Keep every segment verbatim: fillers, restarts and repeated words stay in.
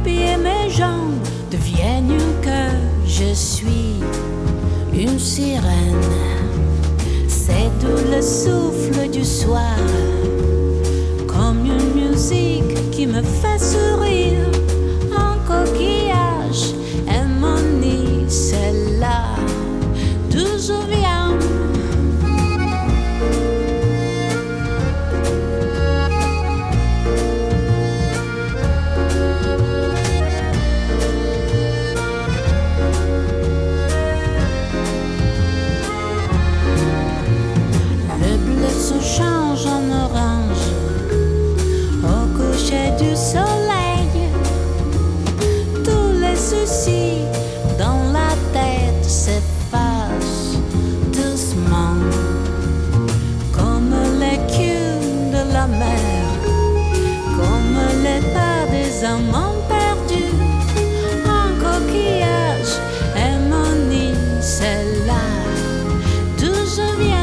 pieds et mes jambes deviennent une queue. Je suis une sirène. C'est doux le souffle du soir, comme une musique qui me fait sourire. Un coquillage et mon nid, c'est là d'où je viens. Se change en orange au coucher du soleil. Tous les soucis dans la tête s'effacent doucement, comme l'écume de la mer, comme les pas des amants perdus. Un coquillage et mon nid, c'est là d'où je viens.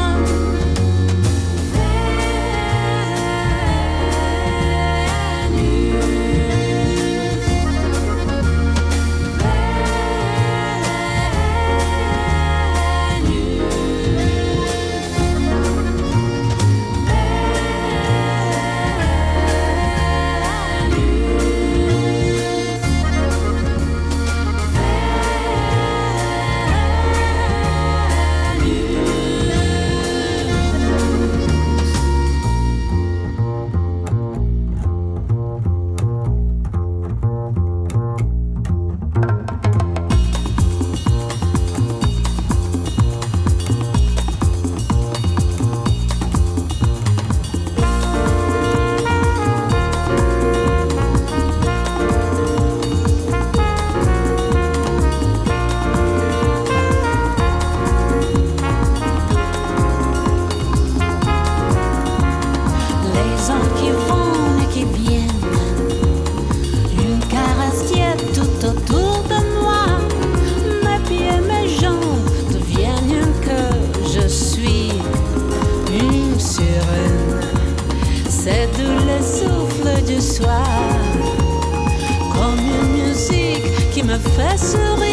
C'est doux le souffle du soir, comme une musique qui me fait sourire.